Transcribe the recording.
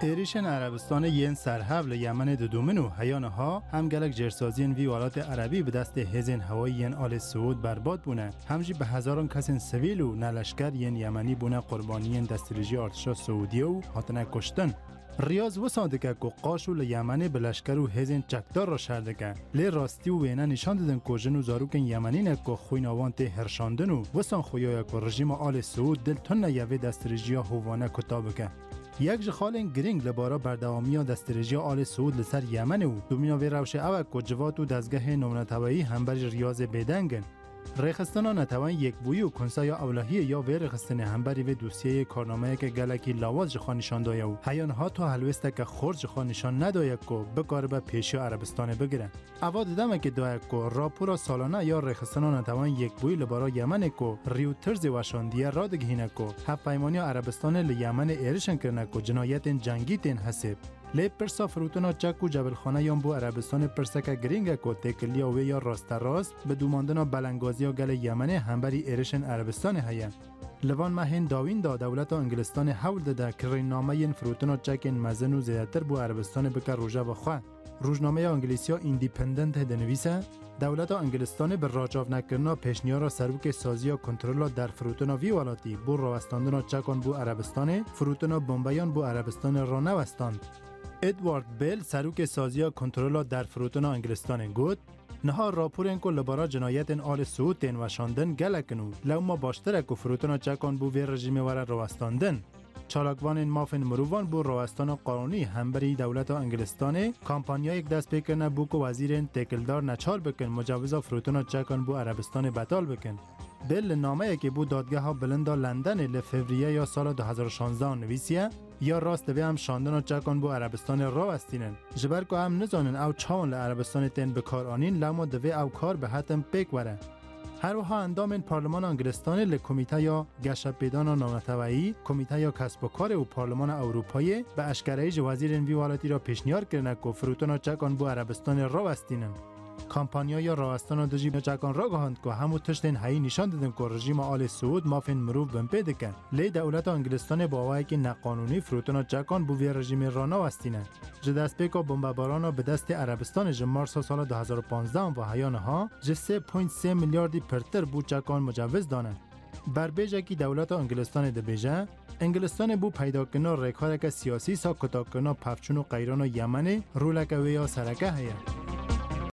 ایریشن عربستان ین سرحول یمن دومنو هیانها هم گلک جرسازین وی ولایت عربی به دست هزین هوایی ین آل سعود برباد بونه. همجی به هزاران کسین سویل و نلشکر ین یمنی بونه قربانیین دستریجی ارتشا سعودیه و هاتنه کشتن. ریاض و صادقه که قاشو لیمنی به لشکر و هزین چکدار را شردگه. لی راستی و وینه نشان دادن که جن و زاروکن یمنی نه که خویناوان ته هرشاندن و وسان خویای که رژیم آل سعود دلتون نیوی دستریجی هوانه کتابه. یک جخالن گرینگ لبارا بردوامی دستریجی آل سعود لسر یمن و دومینا وی روش اوک که جوات و دزگه نومنتوایی همبر ریاض بیدنگن. ریخستان نتوان یک بویی و کنسای اولهی یا وی ریخستان همبری و دوسیه کارنامه که گلکی لاواز جخان نشان دایا و حیانها تا حلوسته که خورد جخان نشان ندایا که بکار به پیشی عربستان بگیرن. اواد دمه که دایا که راپورا سالانه یا ریخستان نتوان یک بویی لبارا یمن که ریوترز وشاندیه را دگهینه که هف پیمانی عربستان لیمن ایرشن کرنه که جنایت جنگی تین حسب. لی پرسا فروتنا چک و جبلخانه یان بو عربستان پرسکه گرینگه که تکلیا و یا راست راست به دوماندنا بلنگازی و گل یمن همبری ایرشن عربستان هیا. لوان مهین داوین دا دولت انگلستان حول داده که رینامه این فروتنا چک مزن و زیادتر بو عربستان بکر روژه و خواه. روزنامه انگلیسیا ایندیپندنت دنویسه دولت انگلستان به راجاو نکرنا پیشنیارا سروک سازی و کنترل در فروتنا وی ولاتی بو راوستاندنا چکان بو عربستان فروتنا بمبیان بو عربستان را نوستاند. ادوارد بیل سروک سازی کنترل در فروتنا انگلستان گفت نها راپورن کو لبارا جنایت آل سعود تن وشاندن گلکنو لو ما باشتره کو فروتنا چکان بو وی رژیم ور روستاندن چالاکوان مافن مروان بو روستان قانونی همبری دولت انگلستان کمپانیا یک دست بکنه بو کو وزیرن تکلدار نچار بکن مجوز فروتنا چکان بو عربستان بتال بکن. بیل نامه که بو دادگاه ها بلندا لندن لفوریه یا سال 2016 نویسیه یا راست به هم شاندن و چکان بو عربستان را وستینن جبر که هم نزانن او چاون لعربستان تن بکار آنین لما دوی او کار به حتم پیک وره. هر وها اندام پارلمان انگلستان لکمیته یا گشت پیدان نامتوایی کمیته یا کسب و کار و پارلمان اروپایی به اشکرای وزیر وی والاتی را پیشنهاد کردند که فروتنا چکان بو عربستان را وستینن. کمپانیا یا راستان دجی چکان را گهاند که همو تشتین هایی نشان دادن که رژیم آل سعود مافین مروف بمپیده کن. لی دولت انگلستان باوایی که نقانونی فروتنا چکان بو وی رژیم را نوستینه. جدست پیکا بمباران به دست عربستان جمارس سال 2015 و هیانها جه 3.3 میلیاردی پرتر بو چکان مجوز دانه. بر بیجه که دولت انگلستان ده بیجه انگلستان بو پیدا کنه ریکاره که سیاسی سا کتا کنه پفچون و قیران و یمن رولک و یا سرکه هیه.